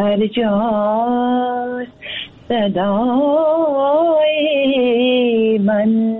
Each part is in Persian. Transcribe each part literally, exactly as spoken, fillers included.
هر جا صدای من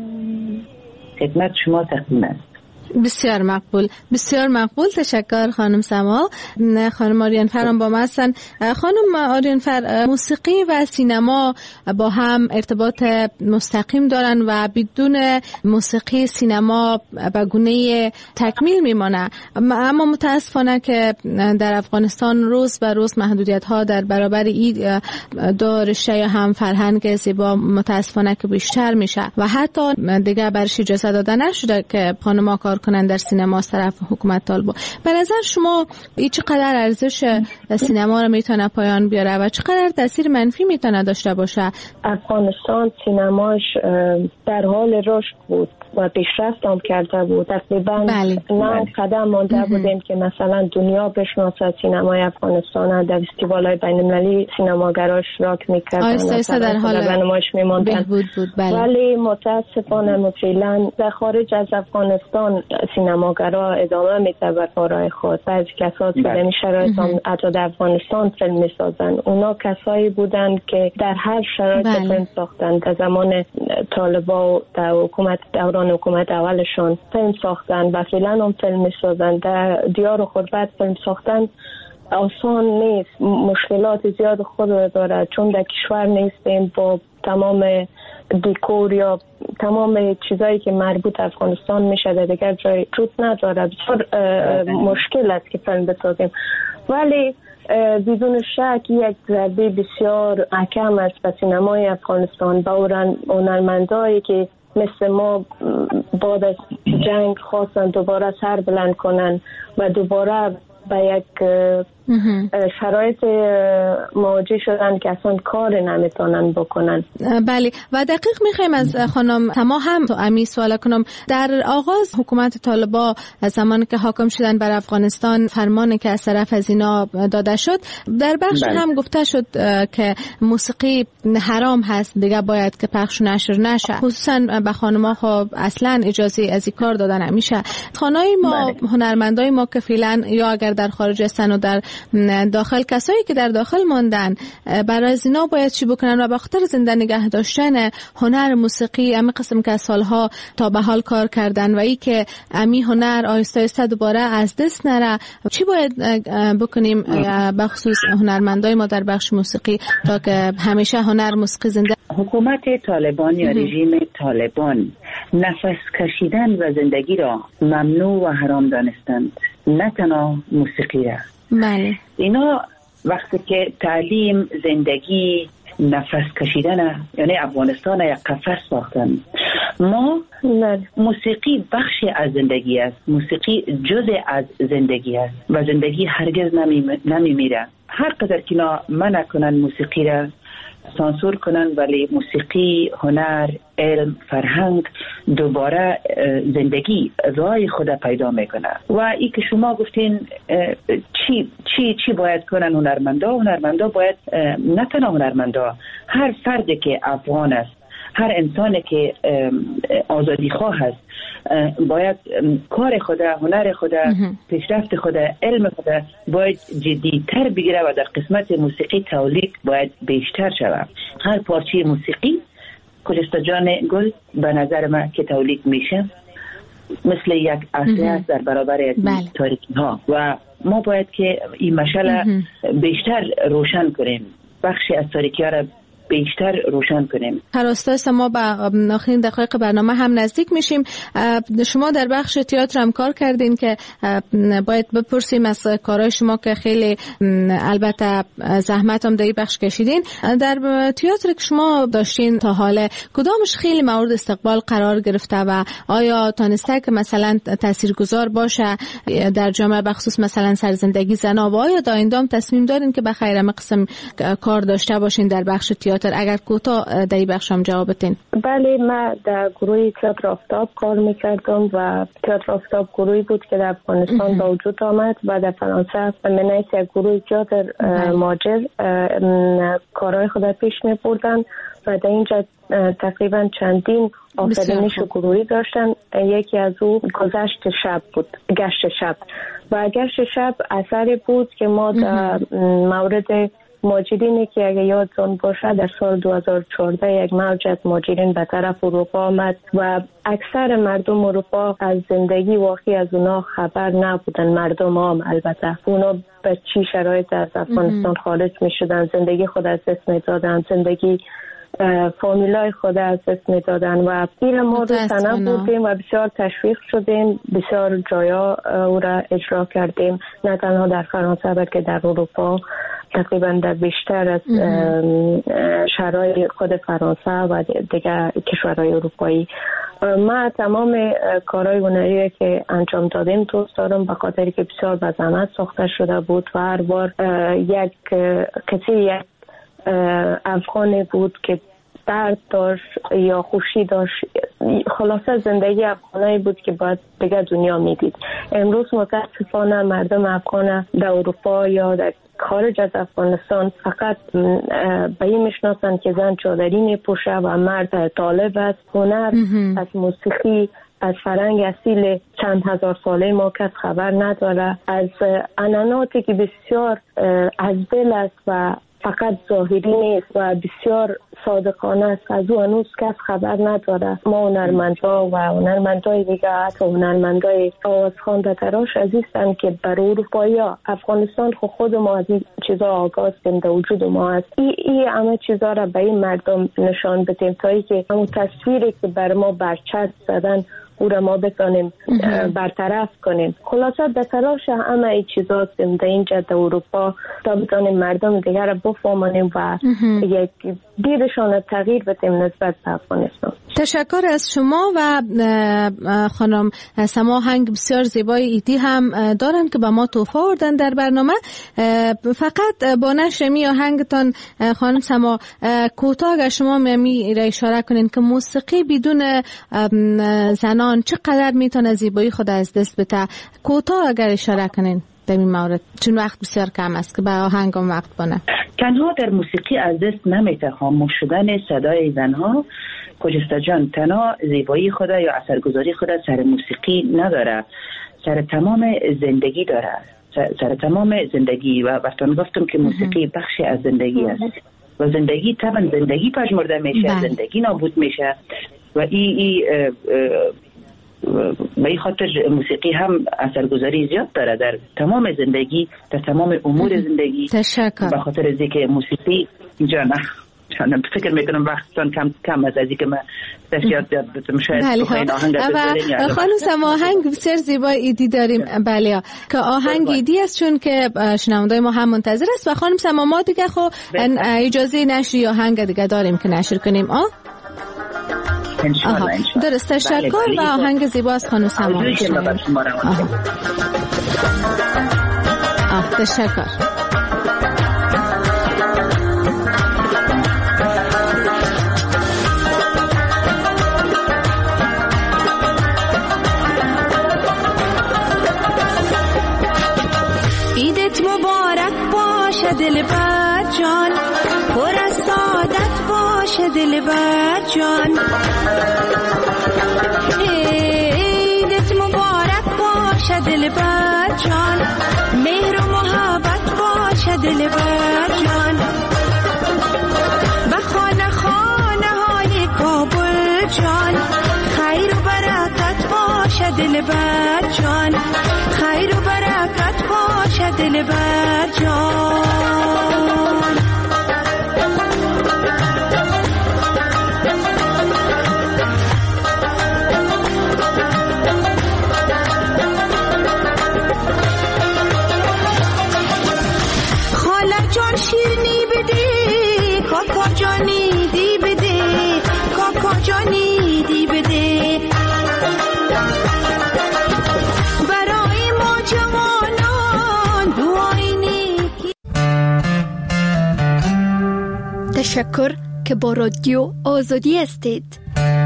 خدمت شما تقدیم است. بسیار مقبول، بسیار مقبول. تشکر خانم سما. خانم آریان فر با ما هستن. خانم آریان فر، موسیقی و سینما با هم ارتباط مستقیم دارن و بدون موسیقی سینما به گونه تکمیل میمانه، اما متاسفانه که در افغانستان روز به روز محدودیت ها در برابر این دو رشته یا هم فرهنگ زیبا متاسفانه که بیشتر میشه و حتی دیگه برش اجازه داده نشده که خانم‌ها کار کنن در سینما از طرف حکومت طالبان. به نظر شما این چقدر ارزش سینما رو میتونه پایان بیاره و چقدر تاثیر منفی میتونه داشته باشه؟ افغانستان سینماش در حال رشد بود و پیشرفت هم کرده بود. تقریبا نه قدم مانده بودیم که مثلا دنیا بشناسه سینمای افغانستان. در فستیوال‌های بین‌المللی سینماگرا اشتراک می‌کردن، آیسته آیسته در حال نمایش می‌موندن. ولی متاسفانه فعلا در خارج از افغانستان سینماگرا ادامه میده به کارهای خود. بعضی کسایی که در شرایط هم حتی در افغانستان فیلم میسازن. اونا کسایی بودن که در هر شرایط فیلم ساختن. در زمان طالبان در حکومت دوران حکومت اولشون فیلم ساختن و فعلا هم فیلم میسازن. در دیار خود بعد فیلم ساختن آسان نیست، مشکلات زیاد خود داره، چون در کشور نیستیم با تمام دیکور یا تمام چیزایی که مربوط افغانستان میشه در دیگر جای وجود نداره. بسیار مشکل است که فیلم بسازیم، ولی بدون شک یک ضربه بسیار محکم است به سینمای افغانستان، با هنرمندایی که مثل ما بعد از جنگ خواستن دوباره سر بلند کنن و دوباره به یک شرایط مواجه شدن که اصلا کار نمیتونن بکنن. بله، و دقیق میخوایم از خانم تما هم تو امی سوال کنم. در آغاز حکومت طالبان از زمانی که حاکم شدن بر افغانستان فرمانی که از طرف از اینا داده شد، در بخش بله. هم گفته شد که موسیقی حرام هست، دیگه باید که پخش و نشر نشه، خصوصا به خانم‌ها خب اصلا اجازه از این کار داده نمیشه. خانای ما بله. هنرمندای ما که فعلا یا اگر در خارج هستن و در داخل، کسایی که در داخل ماندن، برای اینا باید چی بکنن و به خاطر زنده نگه داشتن هنر موسیقی امی قسم که سالها تا به حال کار کردن و ای که امی هنر آهسته آهسته دوباره از دست نره، چی باید بکنیم به خصوص هنرمندای ما در بخش موسیقی تا که همیشه هنر موسیقی زنده؟ حکومت طالبان یا رژیم طالبان نفس کشیدن و زندگی را ممنوع و حرام دانستند، نه تنها موسیقی را. بله. اینا وقتی که تعلیم، زندگی، نفس کشیدن، یعنی افغانستان یک قفس ساختن. ما موسیقی بخشی از زندگی است، موسیقی جزء از زندگی است و زندگی هرگز نمی, نمی میره. هر قدر که اینا منع کنن موسیقی را، سانسور کنن، ولی موسیقی، هنر، علم، فرهنگ دوباره زندگی رای خود پیدا میکنه. و ای که شما گفتین چی چی چی باید کنن هنرمندا؟ هنرمندا باید، نه تنها هنرمندا، هر فردی که افغان است، هر انسانی که آزادی خواه است، باید کار خود، هنر خود، پیشرفت خود، علم خود باید جدی‌تر بگیره و در قسمت موسیقی تولید باید بیشتر شود. هر پارچه موسیقی کلستا جان گل به نظر من که تولید میشه مثل یک اصله است در برابر از تاریکی ها و ما باید که این مشعل بیشتر روشن کنیم، بخشی از تاریکی ها را بیشتر روشن کنیم. هر استاد ما به آخرین دقایق برنامه هم نزدیک میشیم. شما در بخش تئاتر هم کار کردین که باید بپرسیم از کارهای شما که خیلی البته زحمت هم در این بخش کشیدین. در تئاتر که شما داشتین تا حالا کدامش خیلی مورد استقبال قرار گرفته و آیا تانسته که مثلا تاثیرگذار باشه در جامعه، بخصوص مثلا سرزندگی زنا، و آیا دائم تصمیم دارین که به خیر قسم کار داشته باشین در بخش تئاتر تئاتر؟ اگر کوتاه در این بخش هم جواب بدین. بله، من در گروه تئاتر آفتاب کار میکردم و تئاتر آفتاب گروهی بود که در افغانستان با وجود آمد و در فرانسه من از گروه تئاتر ماجر کارهای خود پیش می‌بردن و در اینجا تقریبا چندین آفرینش گروهی داشتن. یکی از او گذشت شب بود، گشت شب و گشت شب اثری بود که ما در مورد مهاجرینی که اگه یادتون باشه در سال دو هزار و چهارده یک موج از مهاجرین به طرف اروپا آمد و اکثر مردم اروپا از زندگی واقعی از اونا خبر نبودن. مردم عام البته اونا به چی شرایط از افغانستان خارج می شدن، زندگی خود از دست می دادن، زندگی فامیلای خود از دست می دادن و این ما رو سنه بودیم و بسیار تشویق شدیم، بسیار جایا او را اجرا کردیم، نه تنها در فرانسه بلکه در اروپا، تقریبا در بیشتر از شهرهای خود فرانسه و دیگر کشورهای اروپایی. ما تمام کارهای هنری که انجام دادیم دوست دارم به خاطر که بسیار به زحمت ساخته شده بود و هر بار یک کسی یک افغانی بود که درد داشت یا خوشی داشت، خلاصه زندگی افغانایی بود که باید دیگه دنیا میدید. امروز متاسفانه مردم افغان در اروپا یا در خارج از افغانستان فقط به این میشناسن که زن چادری میپوشه و مرد طالب است. هنر از موسیقی، از فرهنگ اصیل چند هزار ساله ما کس خبر نداره، از عنعناتی که بسیار از دل است و فقط ظاهری نیست و بسیار صادقانه است، از او هنوز کس خبر نداره. ما هنرمندا و هنرمندای دیگه، حتی هنرمندای آوازخوانده تراش عزیزن که بر اروپایی ها افغانستان خود خود ما از این چیزا آگاه هستیم، در وجود ما هست. این ای همه چیزا را به این مردم نشان بدیم تا ای که همون تصویری که بر ما برچسب زدن او را ما بتانیم برطرف کنیم. خلاصه در تلاش همه این چیزا هستیم در اینجا در اروپا تا بتانیم مردم دیگر را بفهمانیم و یک دیدشان تغییر بدیم نسبت به افغانستان. تشکر از شما و خانم سما آهنگ بسیار زیبای ایدی هم دارن که به ما تحفه آوردن در برنامه. فقط با نشر می آهنگتان خانم سما کوتاه اگر شما می را اشاره کنین که موسیقی بدون زنان چقدر میتونه زیبایی خود از دست بده، کوتاه اگر اشاره کنین در این مورد، چون وقت بسیار کم است که به آهنگم وقت بانه. تنها در موسیقی از دست نمیته خاموش شدن صدای زنها. خجسته جان تنها زیبایی خود یا اثرگذاری خود سر موسیقی نداره، سر تمام زندگی داره، سر تمام زندگی. و وقتی گفتم که موسیقی بخشی از زندگی است و زندگی طبعا زندگی پژمرده میشه، زندگی نابود میشه و ای ای به این خاطر موسیقی هم اثرگذاری زیاد داره در تمام زندگی، در تمام امور زندگی. تشکر. به خاطر از اینکه موسیقی جانا چون فکر میکنم وقتتون کم کم از اینکه من دستیات یاد بتونم شاید بخواین آهنگ بزنین. خانم سما آهنگ بسیار زیبای ایدی داریم. بله که آهنگ ایدی است چون که شنوندای ما هم منتظر است و خانم سما ما دیگه خب اجازه نشری آهنگ دیگه داریم که نشر کنیم. آ انشالله درست. تشکر و آهنگ زیبا از خانم سما. آه تشکر. عیدت مبارک باشه دلبر جان، پر از سعادت باشه دلبر جان. عیدت مبارک باشه دلبر جان، مهر و محبت باشه دلبر جان. به خانه خانه های کابل جان، خیر و برکت باشه دلبر جان، خیر و برکت باشه دلبر جان. خاله جان شیرنی بده، کاکا جانی دی بده، کاکا جانی دی بده. برای ما جوانان دعای نیکی. تشکر که با رادیو آزادی هستید.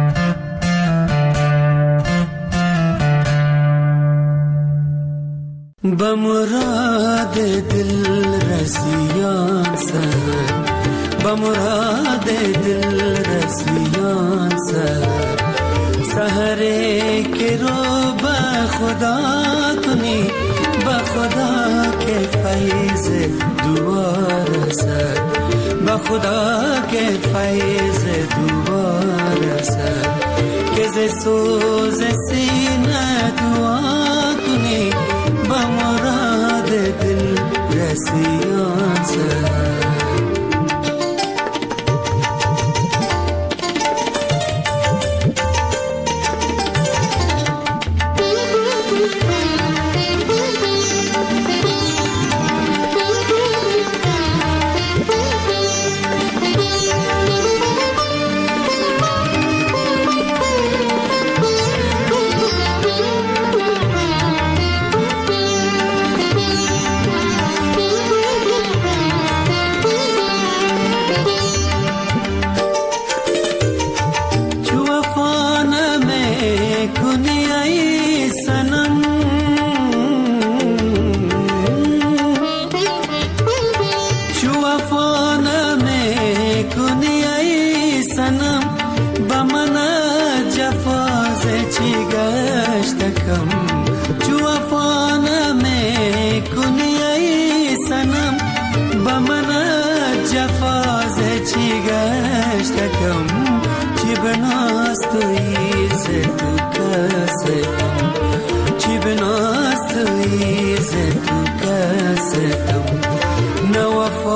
با مراد دل رسیان سر، با مراد دل رسیان سر، سحره که رو با خدا کنی، با خدا که فیض دوباره سر، با خدا که فیض دوباره سر، که ز سوز سینه دعا کنی، با مراد دل رسیان سر. نوف